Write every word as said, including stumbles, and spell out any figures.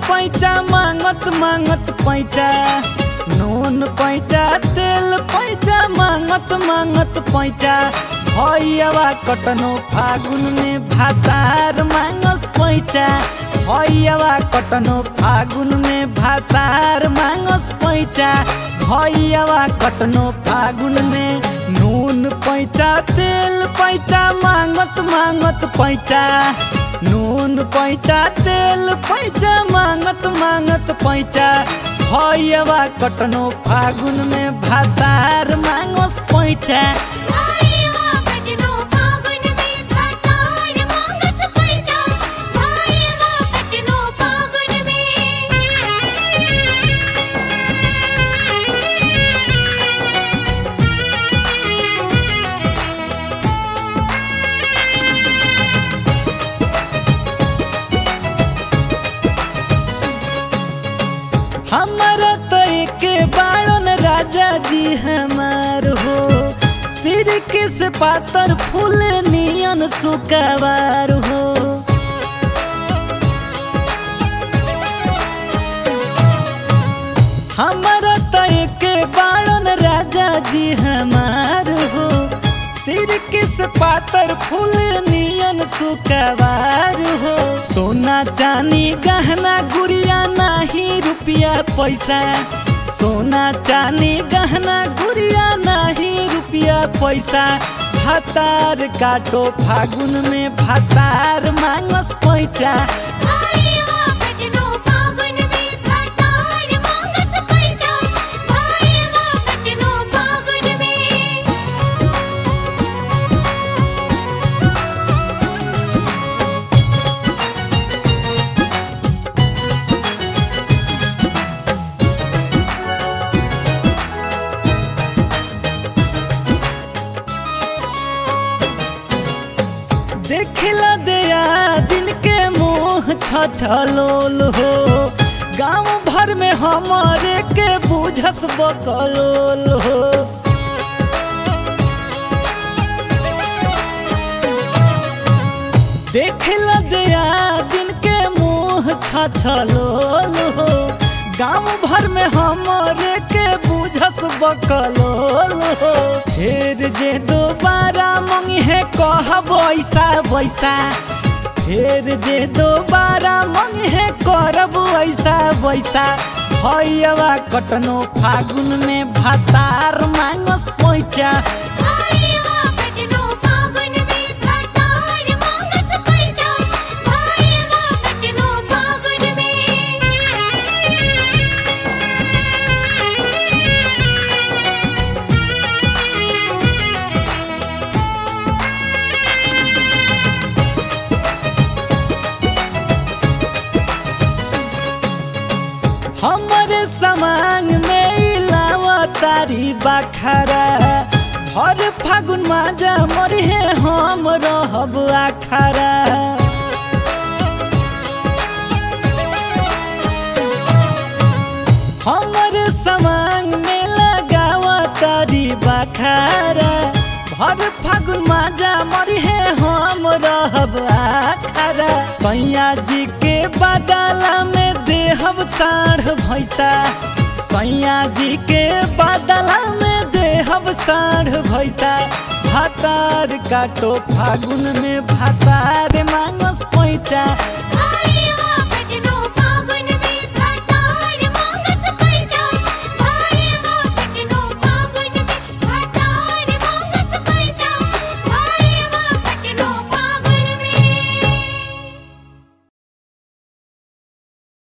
पैसा मांगत मांगत पैसा, नून पैसा तेल पैसा मांगत मांगत पैसा। भैयावा कटनो फागुन में भातार मांगस पैसा, भैयावा कटनो फागुन में भातार मांगस पैसा। भैयावा कटनो फागुन में नून पैसा तेल पैसा मांगत मांगत पैसा, नून पैसा तेल पैसा मांगत मांगत पैसा। भैयावा कटनो फागुन में भातार मांगस पैसा। हमारा तो एके बाड़न राजा जी हमार हो, सिर के से पातर फूल नियन सुकावार हो। हमारा तो एके बाड़न राजा जी हमार हो, सिर के से पातर फूल नियन सुकावार हो। सोना चांदी गहना गुड़िया नाही रुपया पैसा, सोना चांदी गहना गुड़िया नाही रुपया पैसा। भातार काटो फागुन में भातार मांगस पैसा। देखला दया दिन के मुँह छछलोल हो, गाँव भर में हमारे के बुझस बकलोल हो। देखला दया दिन के मुँह छछलोल हो, गाँव भर में हमारे के बुझस बकलोल हो। फिर जे दोबारा मंगी है कहब ऐसा वैसा, फिर जे दोबारा मंगी है करब ऐसा वैसा। भैयावा कटनो फागुन में भातार मांगस पैसा। हमारे समांग में इलावा तारी बाखरा, हर फागुन माजा मरी है हम रहब आखरा। हमारे समांग में लगावा तारी बाखरा, हर फागुन माजा मरी है हम रहब आखरा। सैया जी के बदला में देहब साढ़ भैसा, सैया जी के बदला में देहब साढ़ भैसा। भातार काटो फागुन में भातार मांगस पैसा।